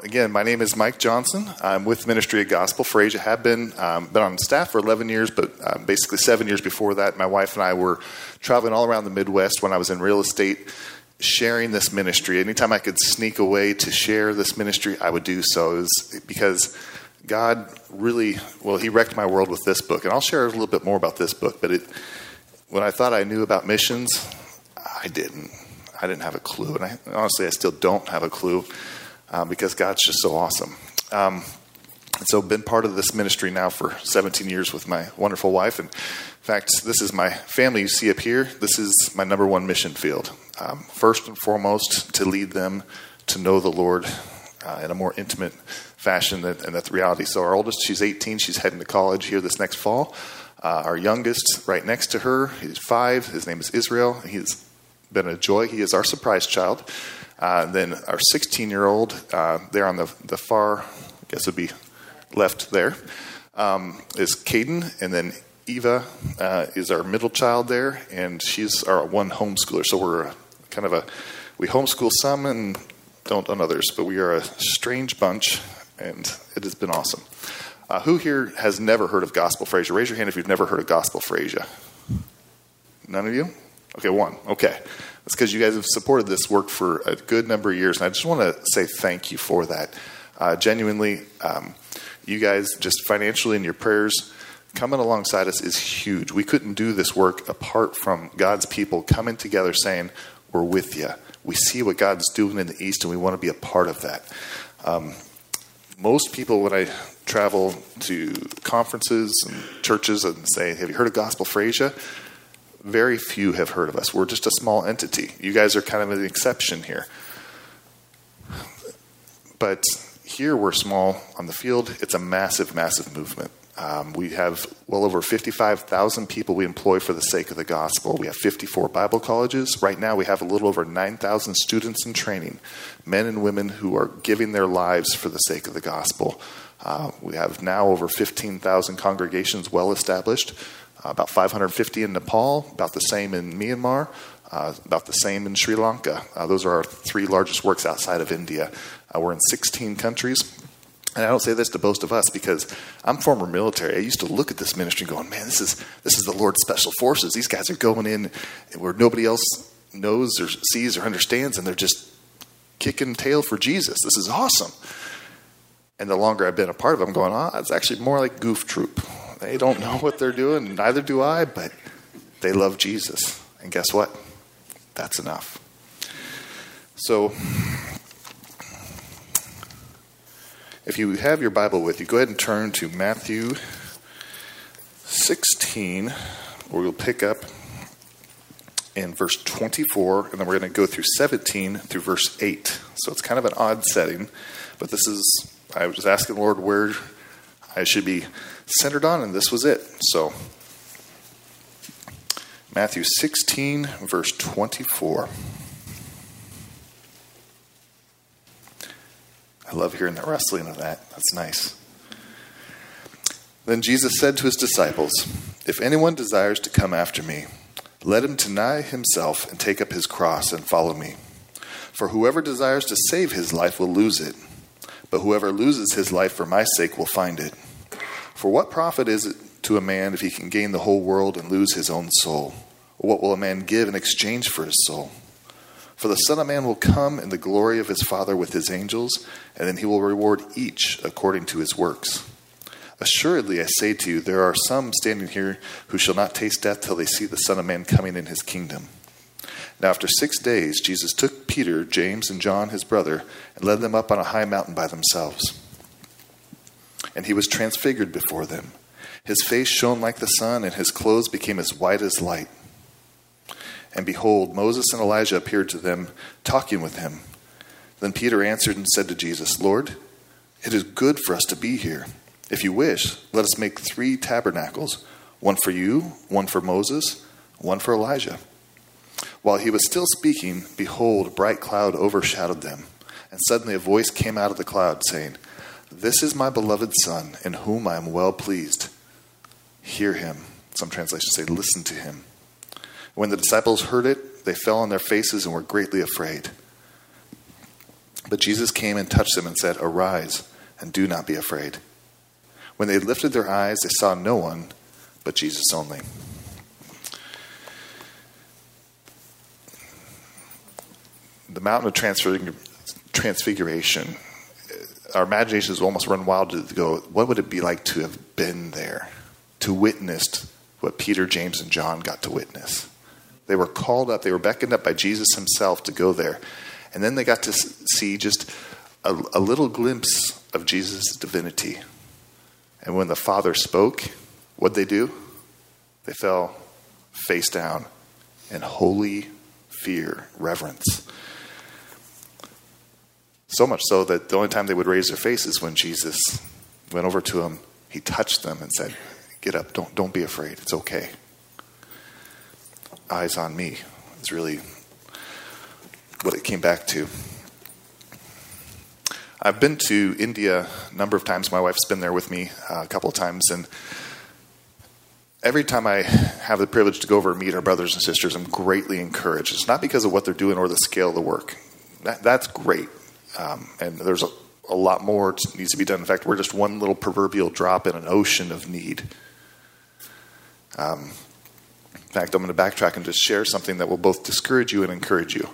again, my name is Mike Johnson. I'm with Ministry of Gospel for Asia. Have been on staff for 11 years, but basically 7 years before that, my wife and I were traveling all around the Midwest when I was in real estate, sharing this ministry. Anytime I could sneak away to share this ministry, I would do so. It was because God really, He wrecked my world with this book. And I'll share a little bit more about this book, but when I thought I knew about missions, I didn't. I didn't have a clue. And honestly, I still don't have a clue because God's just so awesome. And so been part of this ministry now for 17 years with my wonderful wife. And in fact, this is my family you see up here. This is my number one mission field. First and foremost, to lead them to know the Lord in a more intimate fashion, and that's the reality. So our oldest, she's 18. She's heading to college here this next fall. Our youngest, right next to her, he's 5. His name is Israel. He's been a joy. He is our surprise child. Then our 16-year-old, there on the far, I guess it would be left there, is Caden. And then Eva is our middle child there, and she's our one homeschooler. So we're we homeschool some and don't on others, but we are a strange bunch, and it has been awesome. Who here has never heard of Gospel for Asia? Raise your hand if you've never heard of Gospel for Asia. None of you? Okay, one. Okay. That's because you guys have supported this work for a good number of years, and I just want to say thank you for that. Genuinely, you guys just financially in your prayers coming alongside us is huge. We couldn't do this work apart from God's people coming together saying, we're with you. We see what God's doing in the East, and we want to be a part of that. Most people, when I travel to conferences and churches and say, have you heard of Gospel for Asia? Very few have heard of us. We're just a small entity. You guys are kind of an exception here. But here we're small. On the field, it's a massive, massive movement. We have well over 55,000 people we employ for the sake of the gospel. We have 54 Bible colleges. Right now we have a little over 9,000 students in training, men and women who are giving their lives for the sake of the gospel. We have now over 15,000 congregations well established, about 550 in Nepal, about the same in Myanmar, about the same in Sri Lanka. Those are our 3 largest works outside of India. We're in 16 countries. And I don't say this to boast of us because I'm former military. I used to look at this ministry going, man, this is the Lord's special forces. These guys are going in where nobody else knows or sees or understands, and they're just kicking tail for Jesus. This is awesome. And the longer I've been a part of it, I'm going, it's actually more like Goof Troop. They don't know what they're doing, neither do I, but they love Jesus. And guess what? That's enough. So if you have your Bible with you, go ahead and turn to Matthew 16, where we'll pick up in verse 24, and then we're going to go through 17 through verse 8. So it's kind of an odd setting, but I was asking the Lord where I should be centered on, and this was it. So Matthew 16, verse 24. I love hearing the rustling of that. That's nice. Then Jesus said to his disciples, if anyone desires to come after me, let him deny himself and take up his cross and follow me. For whoever desires to save his life will lose it, but whoever loses his life for my sake will find it. For what profit is it to a man if he can gain the whole world and lose his own soul? Or what will a man give in exchange for his soul? For the Son of Man will come in the glory of his Father with his angels, and then he will reward each according to his works. Assuredly, I say to you, there are some standing here who shall not taste death till they see the Son of Man coming in his kingdom. Now after 6 days, Jesus took Peter, James, and John, his brother, and led them up on a high mountain by themselves. And he was transfigured before them. His face shone like the sun, and his clothes became as white as light. And behold, Moses and Elijah appeared to them, talking with him. Then Peter answered and said to Jesus, Lord, it is good for us to be here. If you wish, let us make 3 tabernacles, one for you, one for Moses, one for Elijah. While he was still speaking, behold, a bright cloud overshadowed them. And suddenly a voice came out of the cloud, saying, This is my beloved Son, in whom I am well pleased. Hear him. Some translations say, listen to him. When the disciples heard it, they fell on their faces and were greatly afraid. But Jesus came and touched them and said, "Arise, and do not be afraid." When they lifted their eyes, they saw no one but Jesus only. The mountain of transfiguration, our imaginations almost run wild to go, what would it be like to have been there, to witness what Peter, James, and John got to witness? They were called up, they were beckoned up by Jesus himself to go there. And then they got to see just a little glimpse of Jesus' divinity. And when the Father spoke, what'd they do? They fell face down in holy fear, reverence. So much so that the only time they would raise their faces when Jesus went over to them, he touched them and said, "Get up, don't be afraid, it's okay." Eyes on me is really what it came back to. I've been to India a number of times. My wife's been there with me a couple of times, and every time I have the privilege to go over and meet our brothers and sisters, I'm greatly encouraged. It's not because of what they're doing or the scale of the work. That's great. And there's a lot more that needs to be done. In fact, we're just one little proverbial drop in an ocean of need. In fact, I'm going to backtrack and just share something that will both discourage you and encourage you.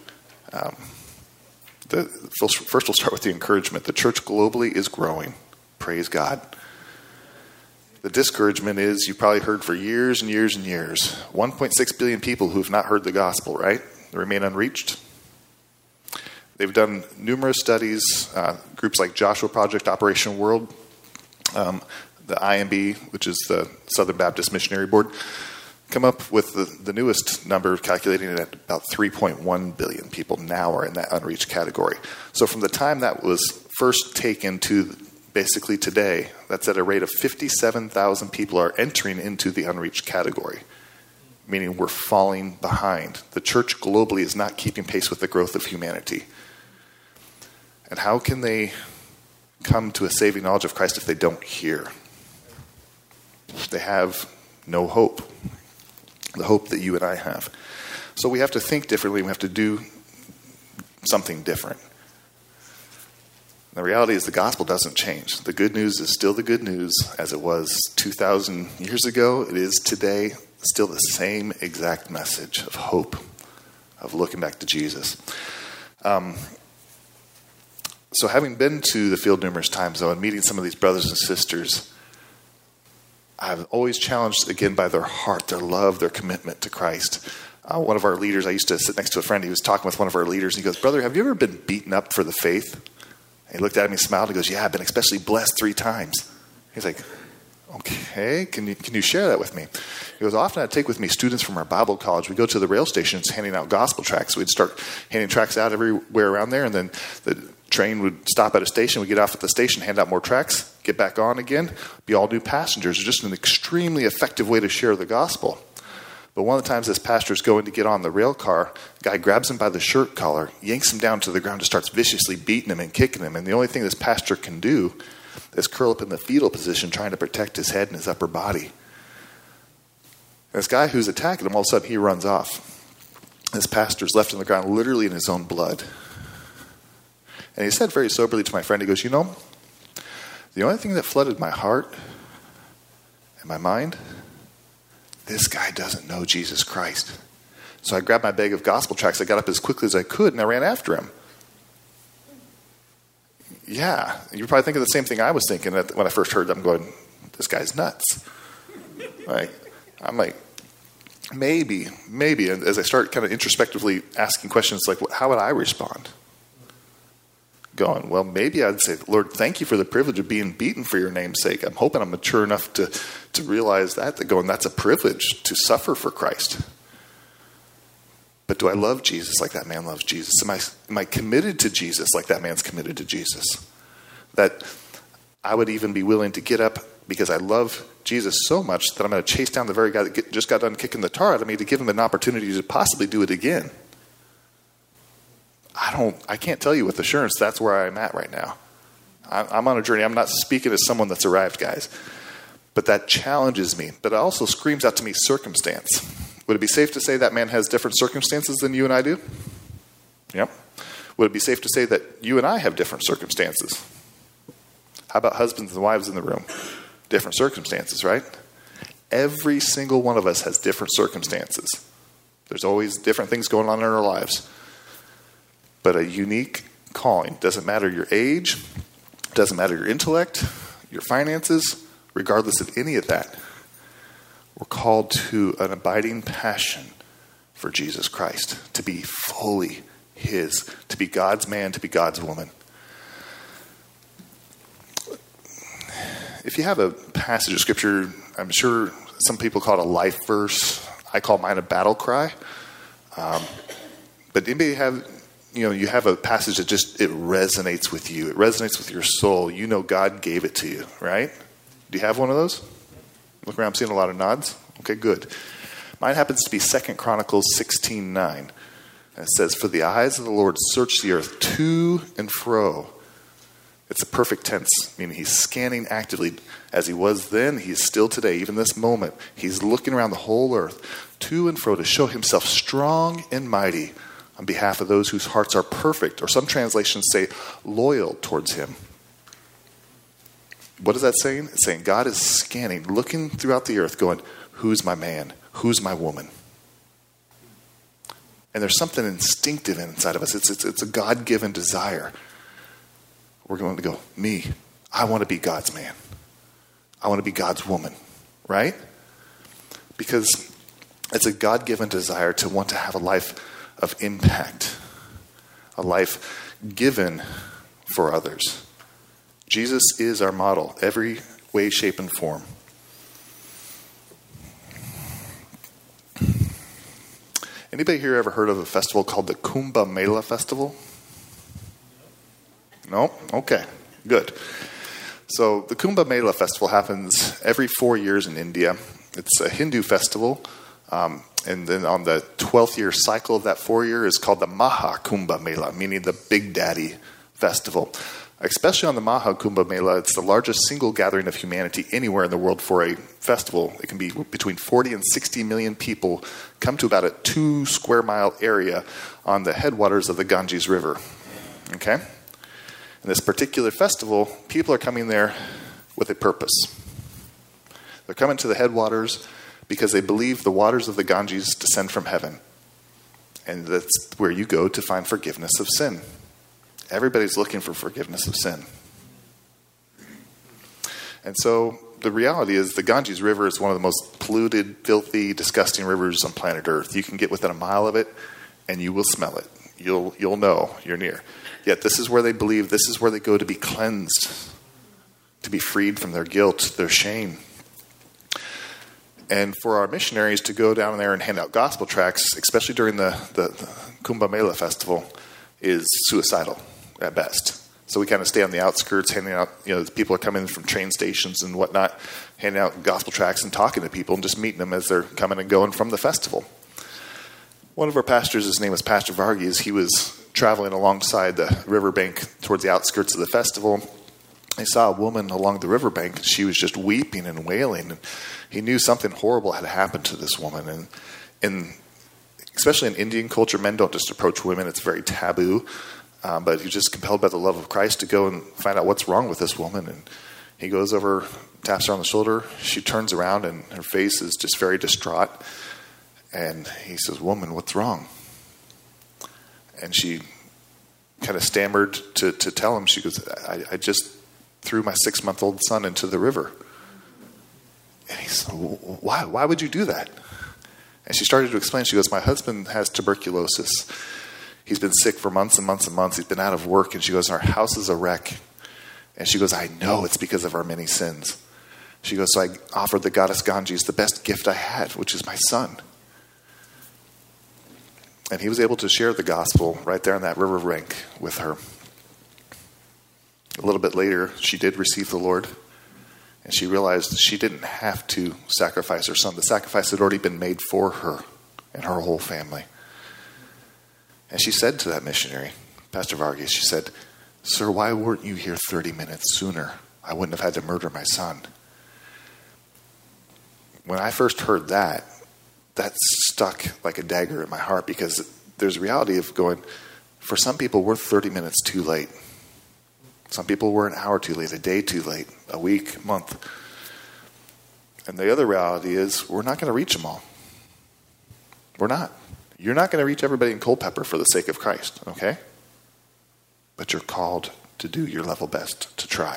First, we'll start with the encouragement. The church globally is growing. Praise God. The discouragement is, you've probably heard for years and years and years, 1.6 billion people who have not heard the gospel, right? They remain unreached. They've done numerous studies, groups like Joshua Project, Operation World, the IMB, which is the Southern Baptist Missionary Board, come up with the newest number, calculating it at about 3.1 billion people now are in that unreached category. So from the time that was first taken to basically today, that's at a rate of 57,000 people are entering into the unreached category, meaning we're falling behind. The church globally is not keeping pace with the growth of humanity. And how can they come to a saving knowledge of Christ if they don't hear? They have no hope. The hope that you and I have. So we have to think differently. We have to do something different. The reality is the gospel doesn't change. The good news is still the good news as it was 2,000 years ago. It is today still the same exact message of hope, of looking back to Jesus. So having been to the field numerous times, though, and meeting some of these brothers and sisters, I'm always challenged again by their heart, their love, their commitment to Christ. One of our leaders, I used to sit next to a friend, he was talking with one of our leaders, and he goes, "Brother, have you ever been beaten up for the faith?" And he looked at me, smiled, and goes, "Yeah, I've been especially blessed 3 times. He's like, "Okay, can you share that with me?" He goes, "Often I take with me students from our Bible college. We go to the rail stations handing out gospel tracts. We'd start handing tracts out everywhere around there, and then the train would stop at a station. We'd get off at the station, hand out more tracts, get back on again, be all new passengers." It's just an extremely effective way to share the gospel. But one of the times this pastor's going to get on the rail car, the guy grabs him by the shirt collar, yanks him down to the ground, and starts viciously beating him and kicking him. And the only thing this pastor can do is curl up in the fetal position, trying to protect his head and his upper body. And this guy who's attacking him, all of a sudden he runs off. This pastor's left on the ground, literally in his own blood. And he said very soberly to my friend, he goes, "You know, the only thing that flooded my heart and my mind, this guy doesn't know Jesus Christ." So I grabbed my bag of gospel tracts, I got up as quickly as I could, and I ran after him. Yeah, you're probably thinking the same thing I was thinking when I first heard them, going, "This guy's nuts." Right? I'm like, maybe. And as I start kind of introspectively asking questions like, how would I respond? Going, well, maybe I'd say, "Lord, thank you for the privilege of being beaten for your name's sake. I'm hoping I'm mature enough to realize that that's a privilege to suffer for Christ. But do I love Jesus like that man loves Jesus? Am I committed to Jesus like that man's committed to Jesus? That I would even be willing to get up because I love Jesus so much that I'm going to chase down the very guy that just got done kicking the tar out of me to give him an opportunity to possibly do it again." I can't tell you with assurance that's where I'm at right now. I'm on a journey. I'm not speaking as someone that's arrived, guys. But that challenges me. But it also screams out to me circumstance. Would it be safe to say that man has different circumstances than you and I do? Yep. Would it be safe to say that you and I have different circumstances? How about husbands and wives in the room? Different circumstances, right? Every single one of us has different circumstances. There's always different things going on in our lives. But a unique calling. Doesn't matter your age, doesn't matter your intellect, your finances, regardless of any of that. We're called to an abiding passion for Jesus Christ, to be fully His, to be God's man, to be God's woman. If you have a passage of Scripture, I'm sure some people call it a life verse. I call mine a battle cry. But anybody have, you have a passage that it resonates with you. It resonates with your soul. You know God gave it to you, right? Do you have one of those? Look around, I'm seeing a lot of nods. Okay, good. Mine happens to be 2 Chronicles 16:9. And it says, "For the eyes of the Lord search the earth to and fro." It's a perfect tense, meaning He's scanning actively. As He was then, He is still today, even this moment. He's looking around the whole earth, to and fro, to show Himself strong and mighty on behalf of those whose hearts are perfect, or some translations say loyal towards Him. What is that saying? It's saying God is scanning, looking throughout the earth, going, who's my man? Who's my woman? And there's something instinctive inside of us. It's a God-given desire. We're going to go, me. I want to be God's man. I want to be God's woman. Right? Because it's a God-given desire to want to have a life of impact. A life given for others. Jesus is our model, every way, shape, and form. Anybody here ever heard of a festival called the Kumbh Mela Festival? No? Okay, good. So the Kumbh Mela Festival happens every 4 years in India. It's a Hindu festival. And then on the 12th year cycle of that 4 year is called the Maha Kumbh Mela, meaning the Big Daddy Festival. Especially on the Maha Kumbh Mela, it's the largest single gathering of humanity anywhere in the world for a festival. It can be between 40 and 60 million people come to about a 2 square mile area on the headwaters of the Ganges River. Okay? In this particular festival, people are coming there with a purpose. They're coming to the headwaters because they believe the waters of the Ganges descend from heaven. And that's where you go to find forgiveness of sin. Everybody's looking for forgiveness of sin. And so the reality is the Ganges River is one of the most polluted, filthy, disgusting rivers on planet Earth. You can get within a mile of it and you will smell it. You'll know you're near. Yet this is where they believe, this is where they go to be cleansed, to be freed from their guilt, their shame. And for our missionaries to go down there and hand out gospel tracts, especially during the Kumbh Mela Festival, is suicidal at best. So we kind of stay on the outskirts, handing out, people are coming from train stations and whatnot, handing out gospel tracts and talking to people and just meeting them as they're coming and going from the festival. One of our pastors, his name was Pastor Varghese, he was traveling alongside the riverbank towards the outskirts of the festival. He saw a woman along the riverbank. She was just weeping and wailing. And he knew something horrible had happened to this woman. And especially in Indian culture, men don't just approach women. It's very taboo. But he's just compelled by the love of Christ to go and find out what's wrong with this woman. And he goes over, taps her on the shoulder. She turns around and her face is just very distraught. And he says, "Woman, what's wrong?" And she kind of stammered to tell him. She goes, I just threw my 6-month-old son into the river. And he said, why would you do that? And she started to explain. She goes, my husband has tuberculosis. He's been sick for months and months and months. He's been out of work. And she goes, our house is a wreck. And she goes, I know it's because of our many sins. She goes, so I offered the goddess Ganges the best gift I had, which is my son. And he was able to share the gospel right there on that river bank with her. A little bit later, she did receive the Lord. And she realized she didn't have to sacrifice her son. The sacrifice had already been made for her and her whole family. And she said to that missionary, Pastor Varghese, she said, sir, why weren't you here 30 minutes sooner? I wouldn't have had to murder my son. When I first heard that stuck like a dagger in my heart, because there's a reality of going, For some people, we're 30 minutes too late. Some people were an hour too late, a day too late, a week, a month. And the other reality is we're not going to reach them all. We're not. You're not going to reach everybody in Culpeper for the sake of Christ, okay? But you're called to do your level best to try.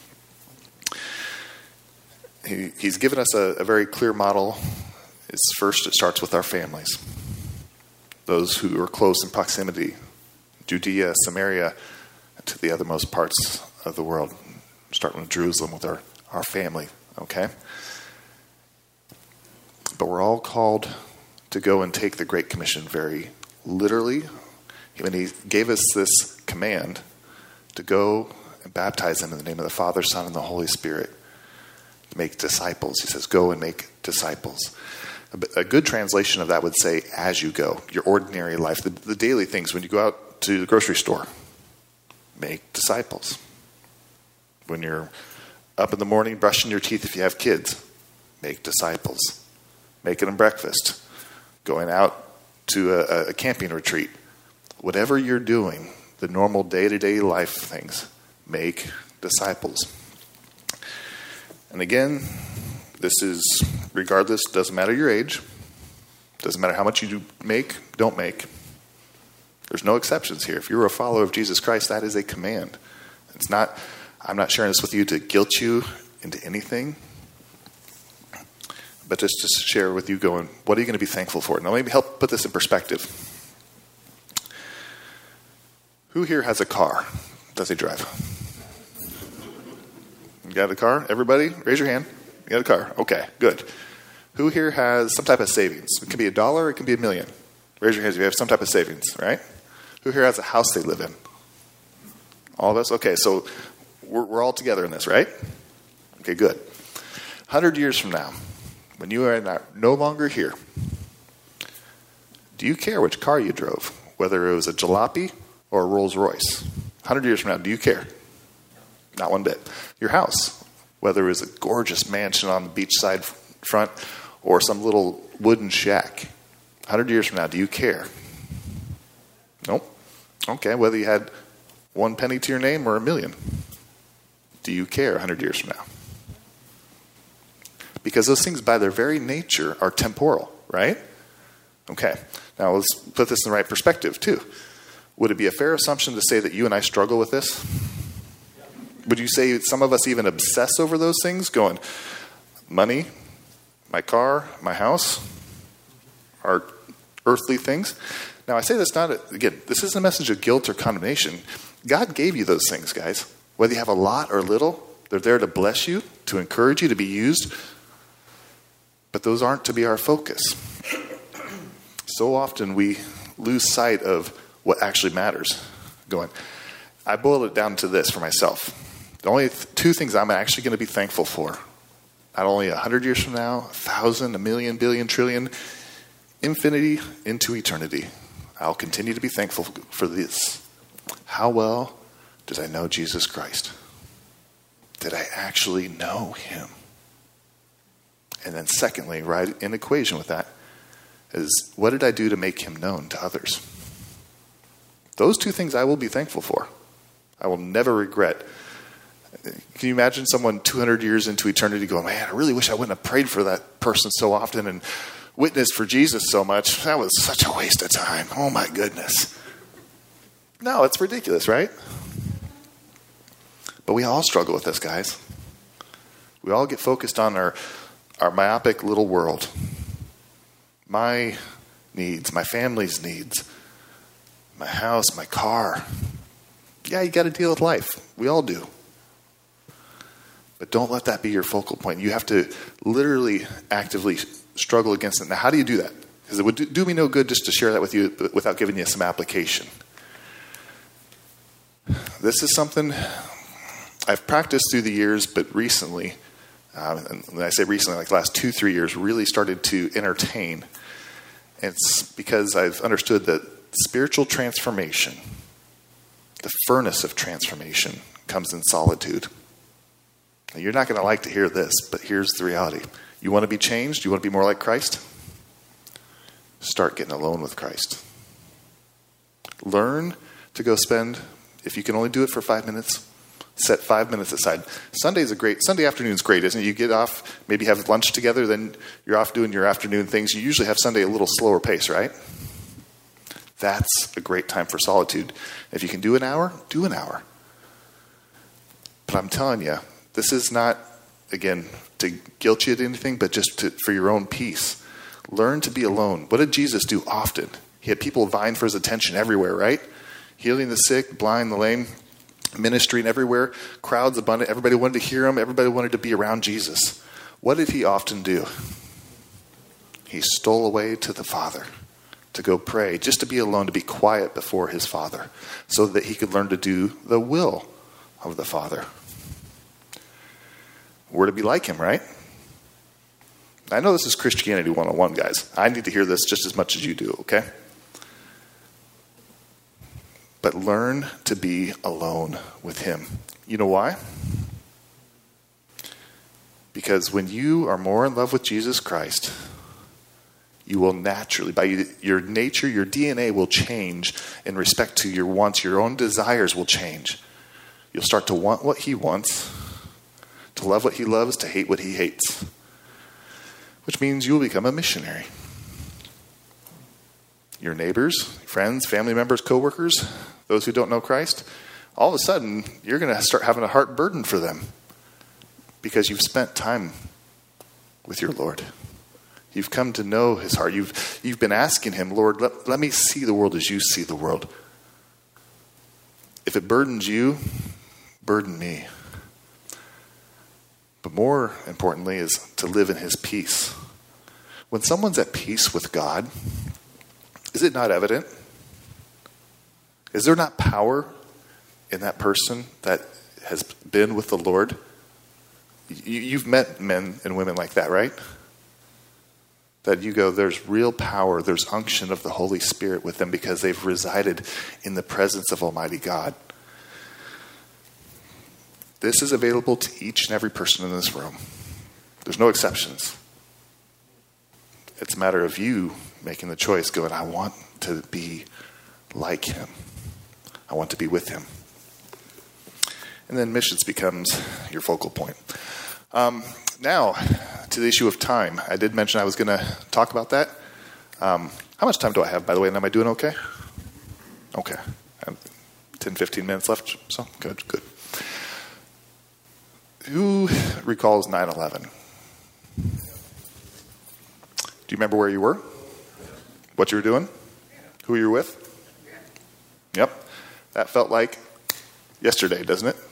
He's given us a very clear model. It's first, it starts with our families. Those who are close in proximity, Judea, Samaria, to the othermost parts of the world, starting with Jerusalem with our family, okay? But we're all called to go and take the Great Commission very literally. When he gave us this command to go and baptize them in the name of the Father, Son, and the Holy Spirit, to make disciples. He says, go and make disciples. A good translation of that would say, as you go, your ordinary life, the daily things. When you go out to the grocery store, make disciples. When you're up in the morning brushing your teeth if you have kids, make disciples. Making them breakfast. Going out to a camping retreat. Whatever you're doing, the normal day-to-day life things, make disciples. And again, this is regardless, doesn't matter your age, doesn't matter how much you don't make. There's no exceptions here. If you're a follower of Jesus Christ, that is a command. It's not, I'm not sharing this with you to guilt you into anything, but just to share with you going, what are you going to be thankful for? Now maybe help put this in perspective. Who here has a car? Does he drive? You got a car? Everybody? Raise your hand. You got a car? Okay, good. Who here has some type of savings? It can be $1, it can be $1 million. Raise your hands if you have some type of savings, right? Who here has a house they live in? All of us? Okay, so we're all together in this, right? Okay, good. 100 years from now, when you are no longer here, do you care which car you drove? Whether it was a jalopy or a Rolls Royce? 100 years from now, do you care? Not one bit. Your house, whether it was a gorgeous mansion on the beachside front or some little wooden shack, 100 years from now, do you care? Nope. Okay, whether you had 1 penny to your name or $1 million, do you care 100 years from now? Because those things by their very nature are temporal, right? Okay, now let's put this in the right perspective too. Would it be a fair assumption to say that you and I struggle with this? Would you say some of us even obsess over those things, going, money, my car, my house, our earthly things? Now, I say this not, again, this isn't a message of guilt or condemnation. God gave you those things, guys. Whether you have a lot or little, they're there to bless you, to encourage you, to be used. But those aren't to be our focus. So often we lose sight of what actually matters. I boiled it down to this for myself. The only two things I'm actually going to be thankful for, not only 100 years from now, 1,000, 1,000,000, billion, trillion, infinity into eternity, I'll continue to be thankful for this. How well did I know Jesus Christ? Did I actually know him? And then secondly, right in equation with that, is what did I do to make him known to others? Those two things I will be thankful for. I will never regret. Can you imagine someone 200 years into eternity going, man, I really wish I wouldn't have prayed for that person so often and witnessed for Jesus so much. That was such a waste of time. Oh my goodness. No, it's ridiculous, right? But we all struggle with this, guys. We all get focused on our myopic little world. My needs, my family's needs, my house, my car. Yeah, you got to deal with life. We all do. But don't let that be your focal point. You have to literally actively struggle against it. Now, how do you do that? Because it would do me no good just to share that with you without giving you some application. This is something I've practiced through the years, but recently, and when I say recently, like the last 2-3 years, really started to entertain. It's because I've understood that spiritual transformation, the furnace of transformation, comes in solitude. Now, you're not going to like to hear this, but here's the reality. You want to be changed? You want to be more like Christ? Start getting alone with Christ. Learn to go spend. If you can only do it for 5 minutes, set 5 minutes aside. Sunday afternoon is great, isn't it? You get off, maybe have lunch together, then you're off doing your afternoon things. You usually have Sunday a little slower pace, right? That's a great time for solitude. If you can do an hour, do an hour. But I'm telling you, this is not, again, to guilt you into anything, but just for your own peace. Learn to be alone. What did Jesus do often? He had people vying for his attention everywhere, right? Healing the sick, blind, the lame, ministering everywhere, crowds abundant. Everybody wanted to hear him. Everybody wanted to be around Jesus. What did he often do? He stole away to the Father to go pray, just to be alone, to be quiet before his Father, so that he could learn to do the will of the Father. We're to be like him, right? I know this is Christianity 101, guys. I need to hear this just as much as you do, okay? But learn to be alone with him. You know why? Because when you are more in love with Jesus Christ, you will naturally, by your nature, your DNA will change in respect to your wants. Your own desires will change. You'll start to want what he wants, to love what he loves, to hate what he hates. Which means you will become a missionary. Your neighbors, friends, family members, coworkers, those who don't know Christ, all of a sudden, you're going to start having a heart burden for them because you've spent time with your Lord. You've come to know his heart. You've been asking him, Lord, let me see the world as you see the world. If it burdens you, burden me. But more importantly is to live in his peace. When someone's at peace with God, is it not evident? Is there not power in that person that has been with the Lord? You've met men and women like that, right? That you go, there's real power, there's unction of the Holy Spirit with them because they've resided in the presence of Almighty God. This is available to each and every person in this room. There's no exceptions. It's a matter of you making the choice, going, I want to be like him. I want to be with him. And then missions becomes your focal point. Now, to the issue of time. I did mention I was going to talk about that. How much time do I have, by the way? And am I doing okay? Okay. 10, 15 minutes left. So, good. Who recalls 9/11? Do you remember where you were? What you were doing? Who you were with? Yep. That felt like yesterday, doesn't it?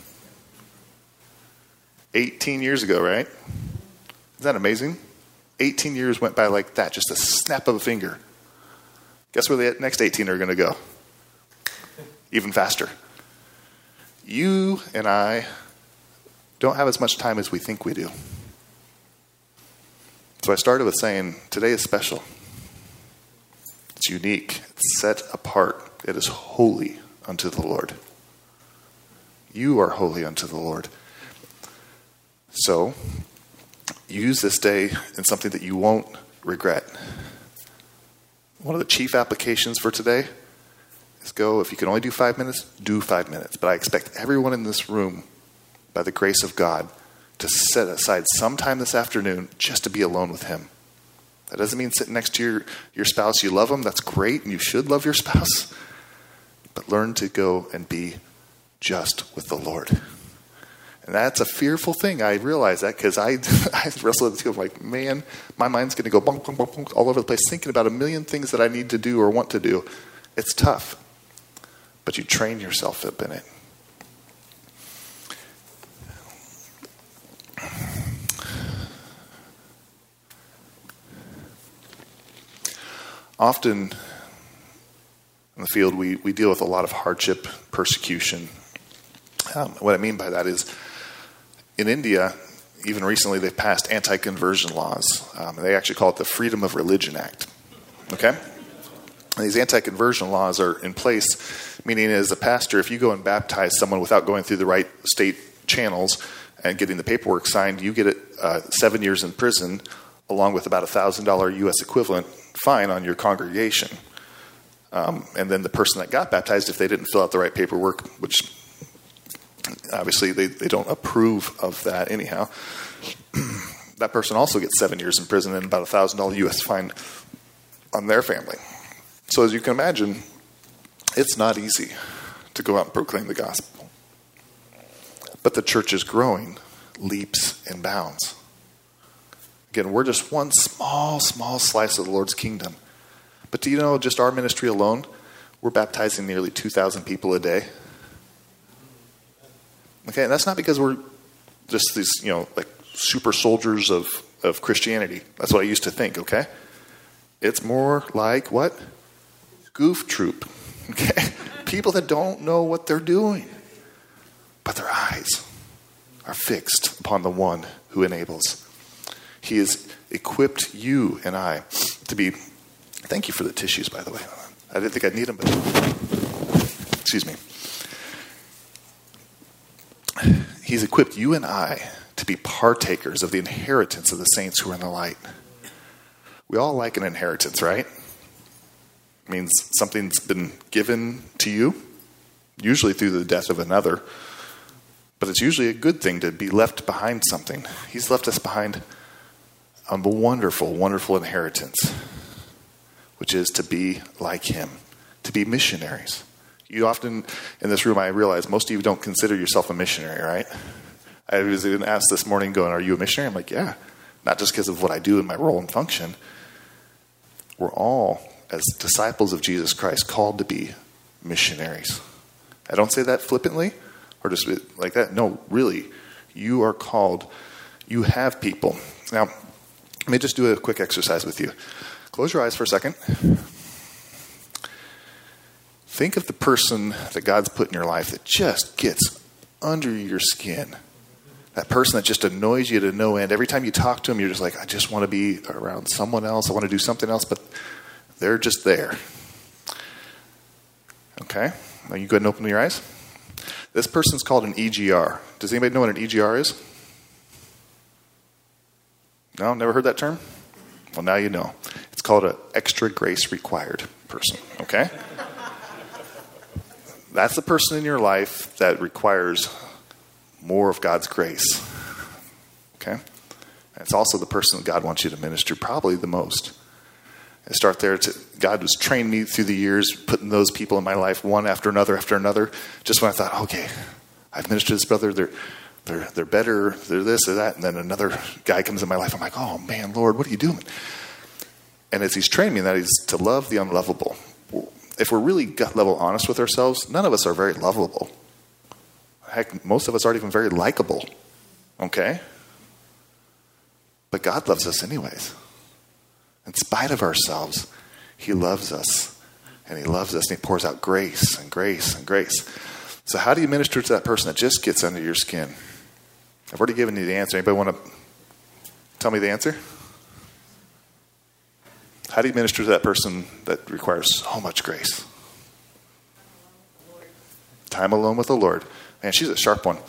18 years ago, right? Isn't that amazing? 18 years went by like that, just a snap of a finger. Guess where the next 18 are going to go? Even faster. You and I don't have as much time as we think we do. So I started with saying, today is special. It's unique. It's set apart. It is holy unto the Lord. You are holy unto the Lord. So, use this day in something that you won't regret. One of the chief applications for today is go, if you can only do 5 minutes, do 5 minutes. But I expect everyone in this room, by the grace of God, to set aside some time this afternoon just to be alone with him. That doesn't mean sitting next to your spouse. You love them. That's great, and you should love your spouse. But learn to go and be just with the Lord. And that's a fearful thing. I realize that because I wrestle with the two. I'm like, man, my mind's going to go bonk, bonk, bonk, bonk, all over the place, thinking about a million things that I need to do or want to do. It's tough. But you train yourself up in it. Often in the field, we deal with a lot of hardship, persecution. What I mean by that is, in India, even recently, they've passed anti-conversion laws. They actually call it the Freedom of Religion Act. Okay? And these anti-conversion laws are in place, meaning as a pastor, if you go and baptize someone without going through the right state channels and getting the paperwork signed, you get 7 years in prison, along with about $1,000 U.S. equivalent fine on your congregation. And then the person that got baptized, if they didn't fill out the right paperwork, which obviously they don't approve of that anyhow, that person also gets 7 years in prison and about $1,000 U.S. fine on their family. So as you can imagine, it's not easy to go out and proclaim the gospel. But the church is growing leaps and bounds. Again, we're just one small slice of the Lord's kingdom. But do you know, just our ministry alone, we're baptizing nearly 2,000 people a day. Okay, and that's not because we're just these, like super soldiers of Christianity. That's what I used to think, okay? It's more like what? Goof troop. Okay? People that don't know what they're doing. But their eyes are fixed upon the one who enables. He has equipped you and I to be... Thank you for the tissues, by the way. I didn't think I'd need them, but... Excuse me. He's equipped you and I to be partakers of the inheritance of the saints who are in the light. We all like an inheritance, right? It means something's been given to you, usually through the death of another. But it's usually a good thing to be left behind something. He's left us behind a wonderful, wonderful inheritance, which is to be like him, to be missionaries. You often, in this room, I realize most of you don't consider yourself a missionary, right? I was even asked this morning going, are you a missionary? I'm like, yeah. Not just because of what I do in my role and function. We're all, as disciples of Jesus Christ, called to be missionaries. I don't say that flippantly or just like that. No, really, you are called. You have people. Now, let me just do a quick exercise with you. Close your eyes for a second. Think of the person that God's put in your life that just gets under your skin. That person that just annoys you to no end. Every time you talk to them, you're just like, I just want to be around someone else. I want to do something else, but they're just there. Okay? Now you go ahead and open your eyes. This person's called an EGR. Does anybody know what an EGR is? No? Never heard that term? Well, now you know. It's called an extra grace required person. Okay? That's the person in your life that requires more of God's grace. Okay? And it's also the person that God wants you to minister probably the most. I start there. God was training me through the years, putting those people in my life one after another, just when I thought, okay, I've ministered to this brother, they're better, they're this or that, and then another guy comes in my life. I'm like, oh man, Lord, what are you doing? And as he's training me, that is to love the unlovable. If we're really gut level honest with ourselves, none of us are very lovable. Heck, most of us aren't even very likable. Okay? But God loves us anyways. In spite of ourselves, he loves us. And he loves us and he pours out grace and grace and grace. So how do you minister to that person that just gets under your skin? I've already given you the answer. Anybody want to tell me the answer? How do you minister to that person that requires so much grace? Time alone with the Lord. Man, she's a sharp one.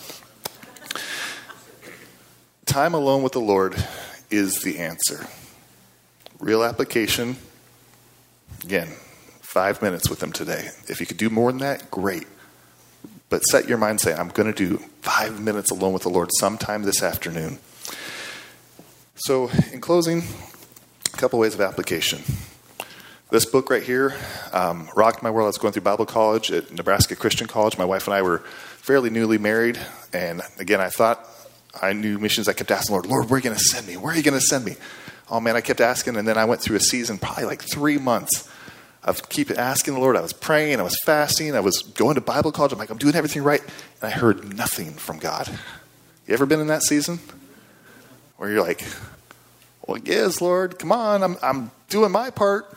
Time alone with the Lord is the answer. Real application. Again, 5 minutes with him today. If you could do more than that, great. But set your mind, say, I'm going to do 5 minutes alone with the Lord sometime this afternoon. So, in closing, a couple ways of application. This book right here rocked my world. I was going through Bible college at Nebraska Christian College. My wife and I were fairly newly married. And again, I thought I knew missions. I kept asking, Lord, where are you going to send me? Where are you going to send me? Oh, man, I kept asking. And then I went through a season, probably like 3 months, of keep asking the Lord. I was praying. I was fasting. I was going to Bible college. I'm like, I'm doing everything right. And I heard nothing from God. You ever been in that season? Where you're like, well, yes, Lord, come on. I'm doing my part.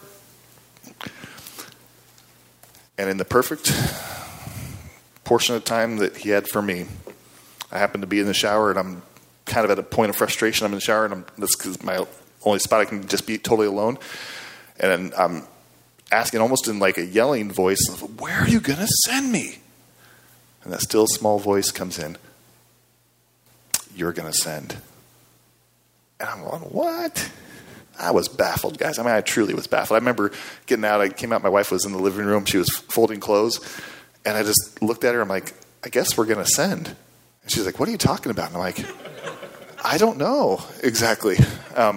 And in the perfect portion of time that he had for me, I happened to be in the shower, and I'm kind of at a point of frustration. I'm in the shower, and this is my only spot I can just be totally alone. And I'm asking almost in like a yelling voice, where are you going to send me? And that still small voice comes in. You're going to send. And I'm going, what? I was baffled, guys. I truly was baffled. I remember getting out. I came out. My wife was in the living room. She was folding clothes. And I just looked at her. I'm like, I guess we're going to send. And she's like, what are you talking about? And I'm like, I don't know exactly. And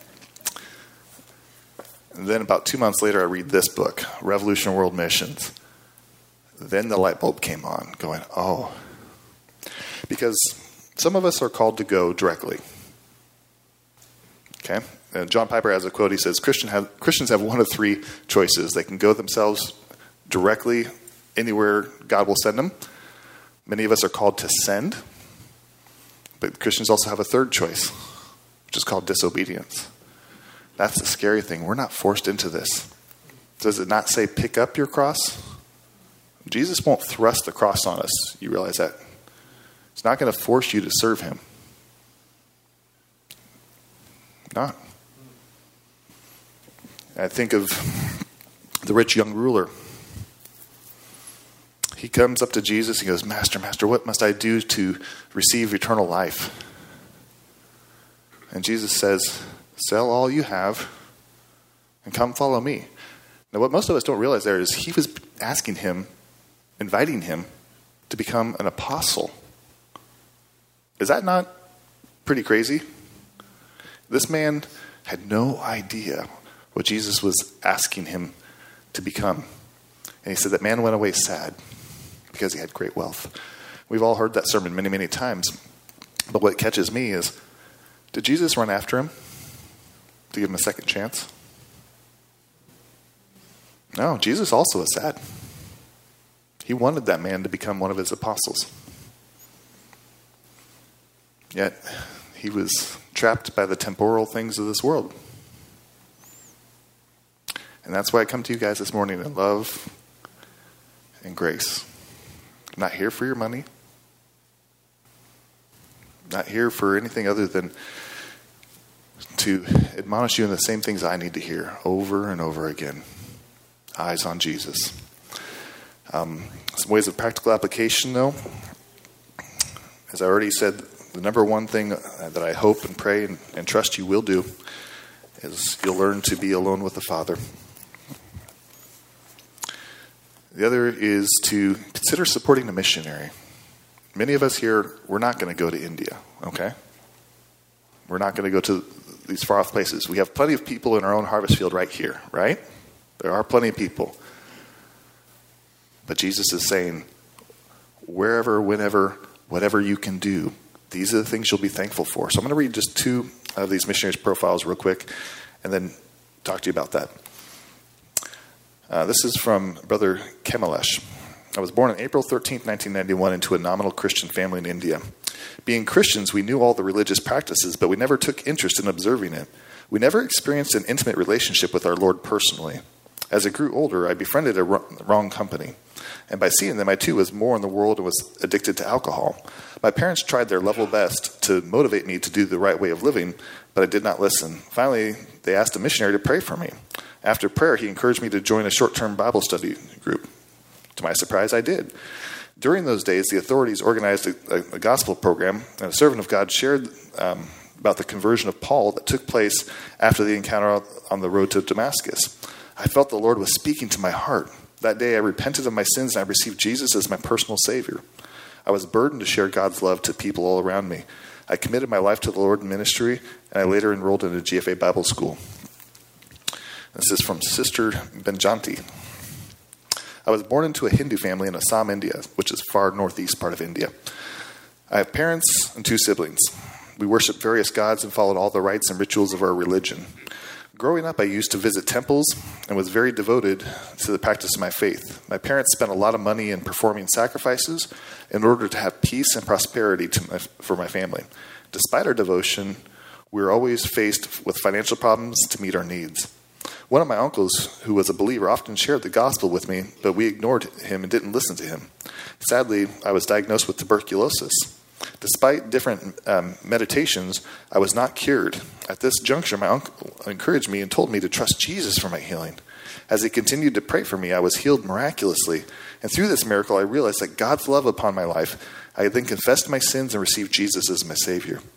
then about 2 months later, I read this book, Revolution World Missions. Then the light bulb came on, going, oh. Because some of us are called to go directly. Okay? John Piper has a quote. He says, Christians have one of three choices. They can go themselves directly anywhere God will send them. Many of us are called to send. But Christians also have a third choice, which is called disobedience. That's the scary thing. We're not forced into this. Does it not say pick up your cross? Jesus won't thrust the cross on us. You realize that? It's not going to force you to serve him. Not. I think of the rich young ruler. He comes up to Jesus. He goes, Master, what must I do to receive eternal life? And Jesus says, sell all you have and come follow me. Now, what most of us don't realize there is he was asking him, inviting him to become an apostle. Is that not pretty crazy? This man had no idea what Jesus was asking him to become. And he said that man went away sad because he had great wealth. We've all heard that sermon many, many times. But what catches me is, did Jesus run after him to give him a second chance? No, Jesus also was sad. He wanted that man to become one of his apostles. Yet, he was trapped by the temporal things of this world. And that's why I come to you guys this morning in love and grace. I'm not here for your money. I'm not here for anything other than to admonish you in the same things I need to hear over and over again. Eyes on Jesus. Some ways of practical application, though. As I already said, the number one thing that I hope and pray and trust you will do is you'll learn to be alone with the Father. The other is to consider supporting a missionary. Many of us here, we're not going to go to India, okay? We're not going to go to these far-off places. We have plenty of people in our own harvest field right here, right? There are plenty of people. But Jesus is saying, wherever, whenever, whatever you can do, these are the things you'll be thankful for. So I'm going to read just two of these missionaries' profiles real quick and then talk to you about that. This is from Brother Kemalesh. I was born on April 13th, 1991 into a nominal Christian family in India. Being Christians, we knew all the religious practices, but we never took interest in observing it. We never experienced an intimate relationship with our Lord personally. As I grew older, I befriended a wrong company. And by seeing them, I too was more in the world and was addicted to alcohol. My parents tried their level best to motivate me to do the right way of living, but I did not listen. Finally, they asked a missionary to pray for me. After prayer, he encouraged me to join a short-term Bible study group. To my surprise, I did. During those days, the authorities organized a gospel program, and a servant of God shared about the conversion of Paul that took place after the encounter on the road to Damascus. I felt the Lord was speaking to my heart. That day, I repented of my sins, and I received Jesus as my personal Savior. I was burdened to share God's love to people all around me. I committed my life to the Lord in ministry, and I later enrolled in a GFA Bible school. This is from Sister Benjanti. I was born into a Hindu family in Assam, India, which is far northeast part of India. I have parents and two siblings. We worshiped various gods and followed all the rites and rituals of our religion. Growing up, I used to visit temples and was very devoted to the practice of my faith. My parents spent a lot of money in performing sacrifices in order to have peace and prosperity for my family. Despite our devotion, we were always faced with financial problems to meet our needs. One of my uncles, who was a believer, often shared the gospel with me, but we ignored him and didn't listen to him. Sadly, I was diagnosed with tuberculosis. Despite different meditations, I was not cured. At this juncture, my uncle encouraged me and told me to trust Jesus for my healing. As he continued to pray for me, I was healed miraculously. And through this miracle, I realized that God's love upon my life. I then confessed my sins and received Jesus as my Savior.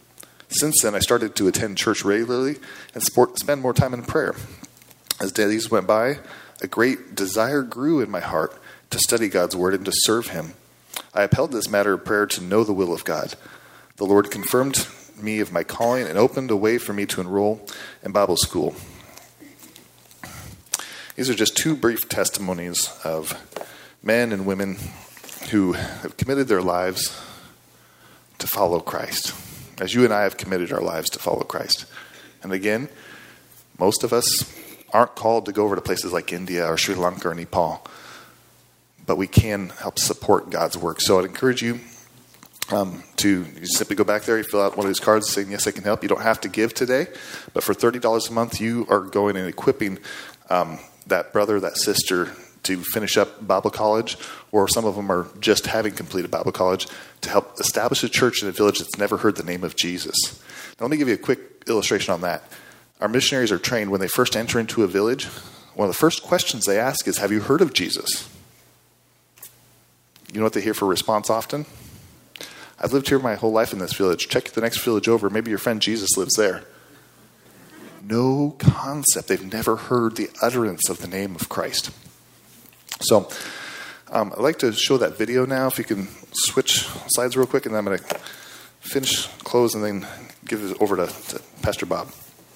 Since then, I started to attend church regularly and spend more time in prayer. As days went by, a great desire grew in my heart to study God's word and to serve him. I upheld this matter of prayer to know the will of God. The Lord confirmed me of my calling and opened a way for me to enroll in Bible school. These are just two brief testimonies of men and women who have committed their lives to follow Christ, as you and I have committed our lives to follow Christ. And again, most of us aren't called to go over to places like India or Sri Lanka or Nepal, but we can help support God's work. So I'd encourage you to simply go back there, you fill out one of these cards saying, yes, I can help. You don't have to give today, but for $30 a month, you are going and equipping that brother, that sister to finish up Bible college, or some of them are just having completed Bible college, to help establish a church in a village that's never heard the name of Jesus. Now, let me give you a quick illustration on that. Our missionaries are trained when they first enter into a village, one of the first questions they ask is, have you heard of Jesus? You know what they hear for response often? I've lived here my whole life in this village. Check the next village over. Maybe your friend Jesus lives there. No concept. They've never heard the utterance of the name of Christ. So I'd like to show that video now. If you can switch slides real quick, and then I'm going to close, and then give it over to Pastor Bob.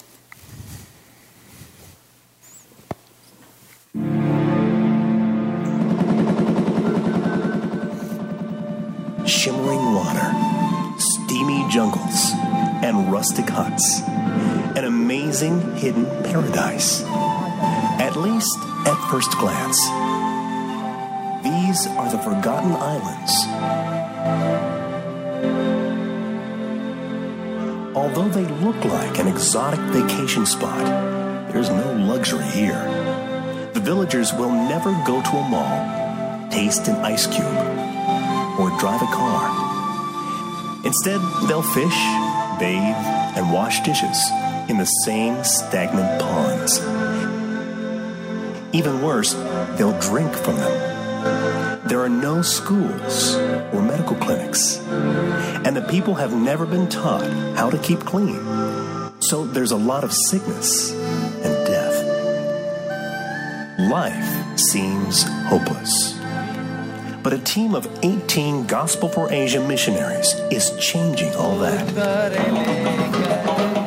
Shimmering water, steamy jungles, and rustic huts. An amazing hidden paradise. At least at first glance. These are the Forgotten Islands. Although they look like an exotic vacation spot, there's no luxury here. The villagers will never go to a mall, taste an ice cube, or drive a car. Instead, they'll fish, bathe, and wash dishes in the same stagnant ponds. Even worse, they'll drink from them. There are no schools or medical clinics, and the people have never been taught how to keep clean. So there's a lot of sickness and death. Life seems hopeless. But a team of 18 Gospel for Asia missionaries is changing all that.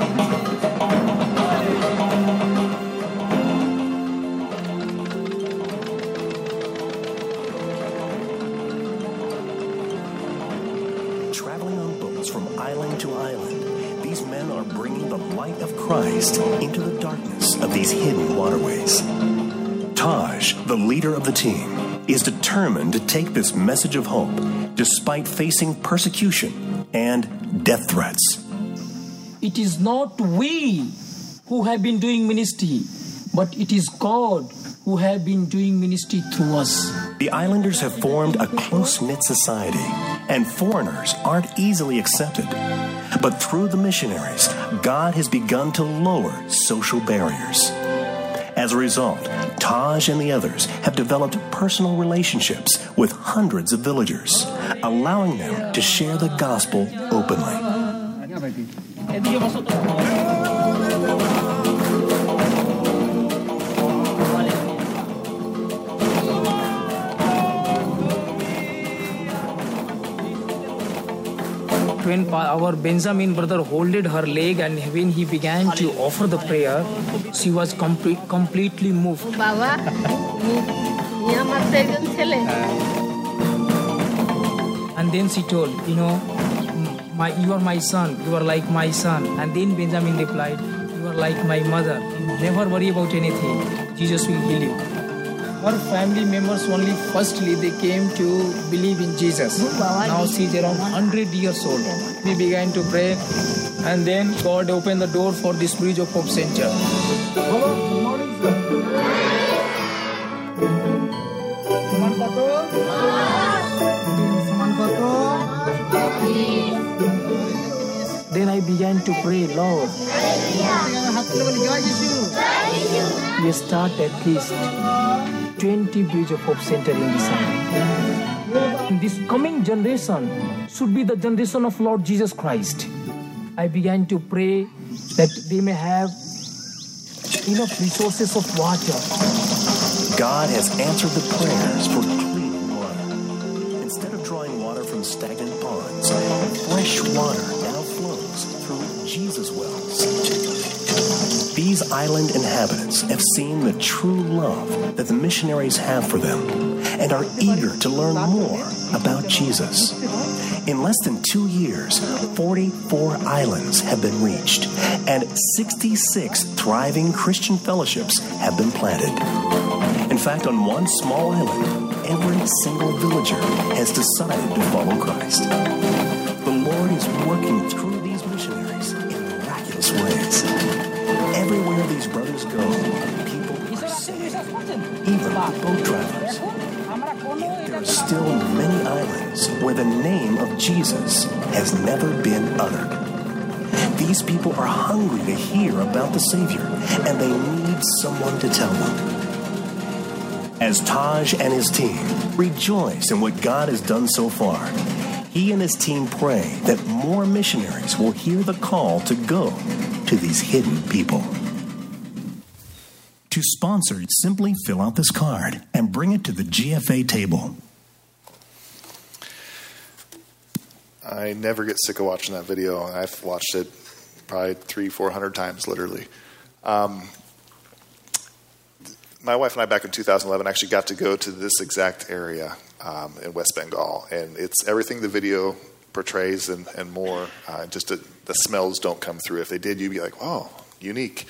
Traveling on boats from island to island, these men are bringing the light of Christ into the darkness of these hidden waterways. Taj, the leader of the team, is determined to take this message of hope despite facing persecution and death threats. It is not we who have been doing ministry, but it is God who have been doing ministry through us. The islanders have formed a close-knit society, and foreigners aren't easily accepted. But through the missionaries, God has begun to lower social barriers. As a result, Taj and the others have developed personal relationships with hundreds of villagers, allowing them to share the gospel openly. When our Benjamin brother holded her leg, and when he began to offer the prayer, she was completely moved. And then she told, you are my son, you are like my son. And then Benjamin replied, you are like my mother. Never worry about anything. Jesus will heal you. Her family members only firstly they came to believe in Jesus. Now she's around 100 years old. We began to pray, and then God opened the door for this Bridge of Hope Center. Then I began to pray, Lord, we start at least 20 Bridge of Hope Center in this island. This coming generation should be the generation of Lord Jesus Christ. I began to pray that they may have enough resources of water. God has answered the prayers for clean water. Instead of drawing water from stagnant ponds, fresh water now flows through Jesus' wells. These island inhabitants have seen the true love that the missionaries have for them and are eager to learn more about Jesus. In less than 2 years, 44 islands have been reached, and 66 thriving Christian fellowships have been planted. In fact, on one small island, every single villager has decided to follow Christ. The Lord is working through these missionaries in miraculous ways. Everywhere these brothers go, people are saved, even boat travelers. Yet there are still many islands where the name of Jesus has never been uttered. These people are hungry to hear about the Savior, and they need someone to tell them. As Taj and his team rejoice in what God has done so far, he and his team pray that more missionaries will hear the call to go to these hidden people. To sponsor, simply fill out this card and bring it to the GFA table. I never get sick of watching that video. I've watched it probably 300-400 times, literally. My wife and I, back in 2011, actually got to go to this exact area in West Bengal, and it's everything the video portrays and more. Just the smells don't come through. If they did, you'd be like, "Oh, unique."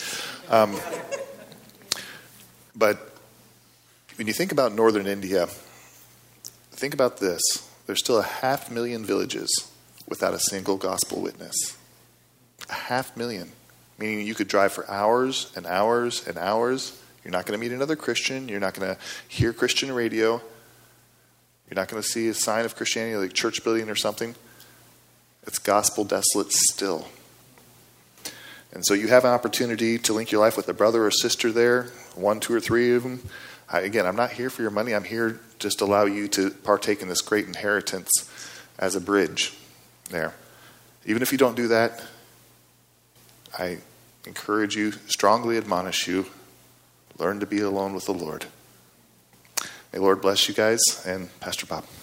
But when you think about northern India, think about this. There's still 500,000 villages without a single gospel witness. 500,000. Meaning you could drive for hours and hours and hours. You're not going to meet another Christian. You're not going to hear Christian radio. You're not going to see a sign of Christianity like church building or something. It's gospel desolate still. And so you have an opportunity to link your life with a brother or sister there, 1, 2, or 3 of them. Again, I'm not here for your money. I'm here just to allow you to partake in this great inheritance as a bridge there. Even if you don't do that, I encourage you, strongly admonish you, learn to be alone with the Lord. May the Lord bless you guys and Pastor Bob.